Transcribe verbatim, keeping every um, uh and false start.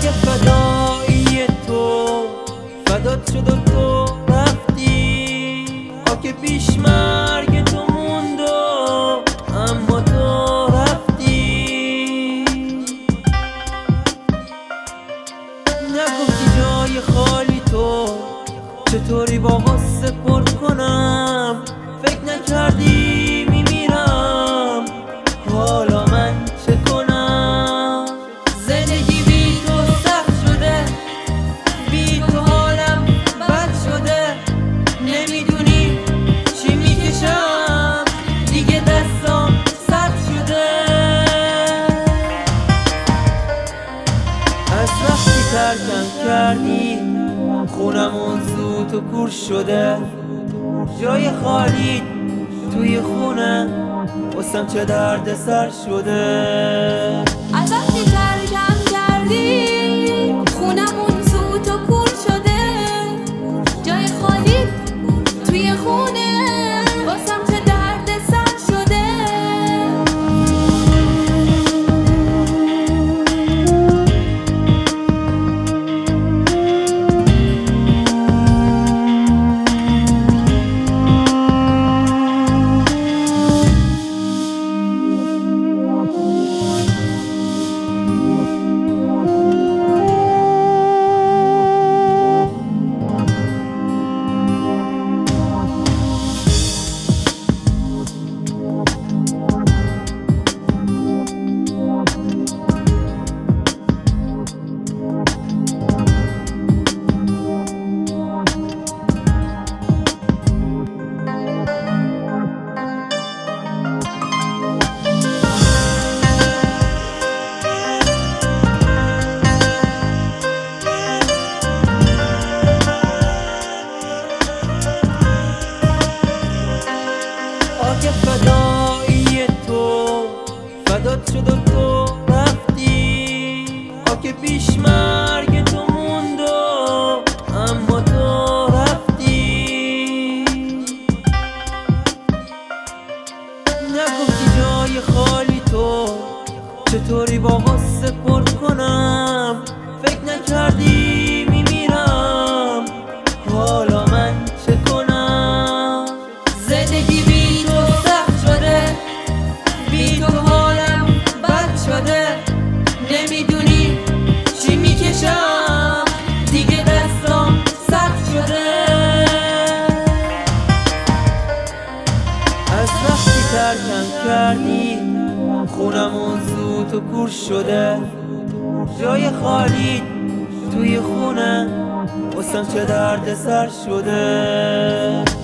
اگه فدایی تو فدات شد و تو رفتی، آگه پیش مرگ تو موند و اما تو رفتی. نگفتی جای خالی تو چطوری با غصه پر کنم، فکر نکردی میمیرم حالا من چه کنم. زندگی بی تو سخت شده، بی تو حالم بد شده، نمیدونی چی میکشم دیگه دستام سرد شده. از وقتی ترکم کردی خونمون زود و کور شده، جای خالی توی خونه واسم چه درد سر شده. از وقتی ترکم کردی خونمون زود و کور شده، جای خالی توی خونه واسم چه درد سر شده. آگه فدایی تو فدات شد و تو رفتی، آگه پیش مرگ تو موند و اما تو رفتی. نگفتی جای خالی تو چطوری با غصه پر کنم، فکر نکردی میمیرم حالا من چه کنم. زندگی بی تو سخت شده، بی تو حالم بد شده، نمیدونی چی میکشم دیگه دستام سخت شده. از وقتی ترکم کردی خونمون زود و کور شده، جای خالی توی خونه واسم چه درد سر شده.